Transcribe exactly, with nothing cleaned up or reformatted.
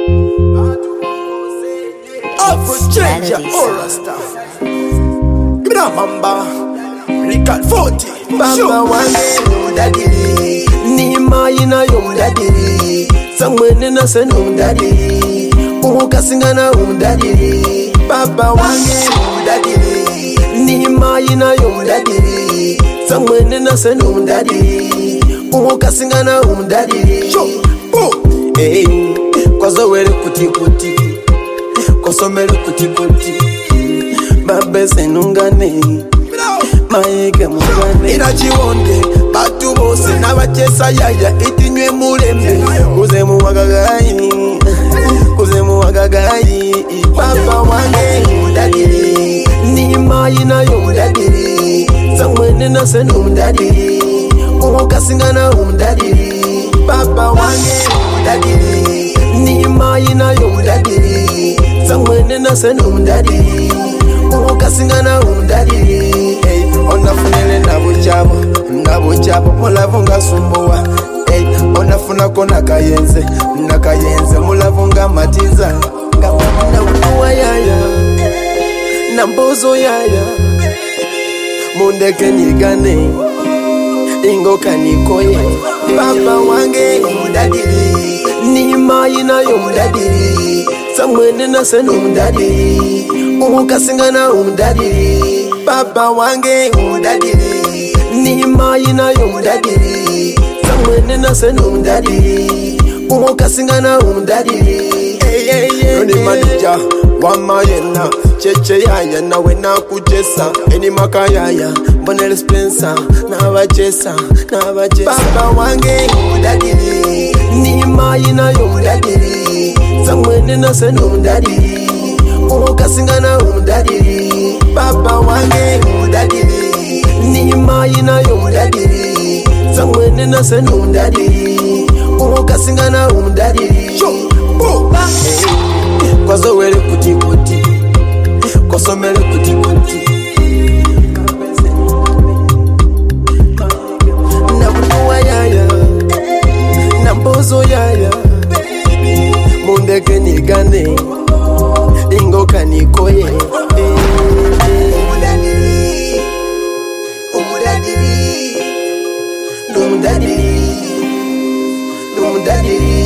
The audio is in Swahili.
Stranger Aura stuff. Give me that mamba. Record forty. Baba wange daddy, ni mayina yo daddy. Somewhere na se no daddy. Umukasinga na um daddy. Baba wange daddy, ni mayina yo daddy. Somewhere na se no daddy. Umukasinga na um daddy. Cho, bo. Hey, kwazo wele kuti kuti. Kosomele kuti kuti. Baba senungane. Maike mungane Inachiwonde batu bose n'abachesa yaya itinywe mulembe kuze mu wagagayi kuze mu wagagayi Papa wange daddy ni mayina yo daddy samwene na senu daddy umukasinga na um daddy Papa wange daddy ni mayina yo daddy samwene na senu daddy umukasinga na um daddy onafunele nabuchabo nabuchabo mulavunga sumbuwa hey, onafuna kona kayenze nakayenze mulavunga matiza na uwa yaya na mbozo yaya mundeke nigane ingoka nikoye Papa wange daddy ni mayina yo daddy samwene na senu daddy umukasinga na um daddy Papa wange daddy ni mayina yo daddy samwene na senu daddy umukasinga na um daddy hey, hey, hey, Noni manija wamayena cheche yaya nawe nakujesa eni makayaya Bonel Spencer na bachesa na bachesa Papa wange daddy ni mayina yo daddy samwene na senu daddy umukasinga na um daddy Papa wange daddy ni mayina yo daddy samwene na senu daddy umukasinga na um daddy Cho, bo. Hey, kwazo wele kuti kuti kosomele kuti kuti na mbuwa yaya na mbozo yaya mundeke nigane ingoka nikoye Daddy, Dum daddy, dum daddy.